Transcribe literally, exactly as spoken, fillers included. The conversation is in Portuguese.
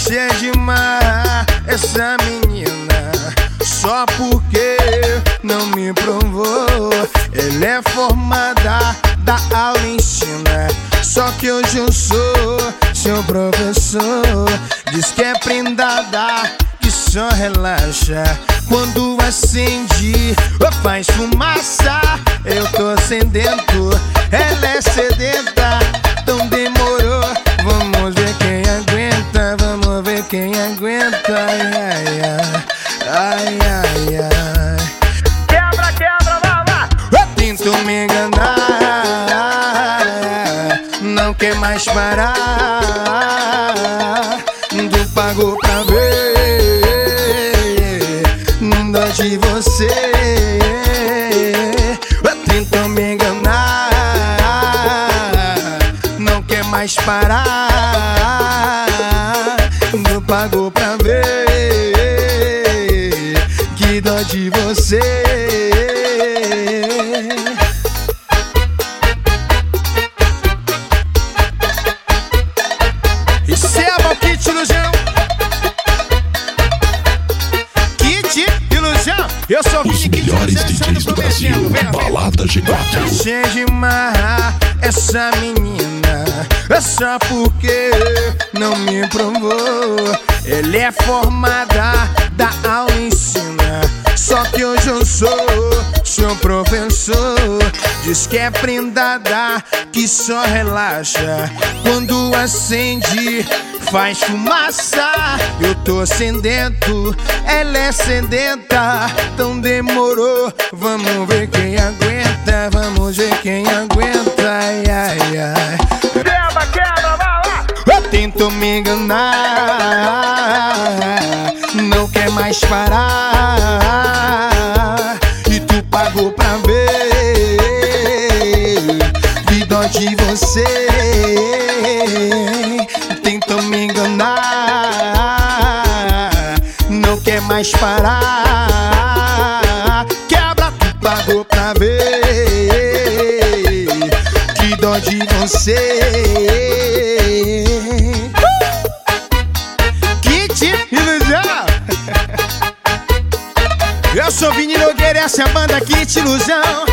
cheia de mar, essa menina, só porque não me provou. Ela é formada, dá aula e ensina, só que hoje eu sou seu professor. Diz que é prendada, que só relaxa quando acende, faz fumaça. Eu tô sedento, ela é sedenta, então demorou. Vamos ver quem aguenta, vamos ver quem aguenta. Ai, ai, ai, ai, ai. Quebra, quebra, vai lá. Eu tento me enganar, não quer mais parar. Tu pagou pra ver, não dá de você. Eu tento me enganar, não quer mais parar. Tu pagou pra ver, que dó de você. Receba o kit ilusão, kit ilusão. Eu sou o Os melhores D Js do Brasil, Balada G quatro. Cheia de marra, essa menina, é só porque não me provou. Ela é formada, dá aula e ensina, só que hoje eu sou seu professor. Diz que é prendada, que só relaxa quando acende, faz fumaça. Eu tô sedento, ela é sedenta, então demorou. Vamos ver quem aguenta, vamos ver quem aguenta. Ai, ai, ai. Quebra, quebra, vai lá. Eu tento me enganar, não quer mais parar. E tu pagou pra ver, que dó de você. Tentou me enganar, não quer mais parar. Quebra, tu pagou pra ver, que dó de você. Kit ilusão. Eu sou Vini Nogueira, essa é a banda Kit ilusão.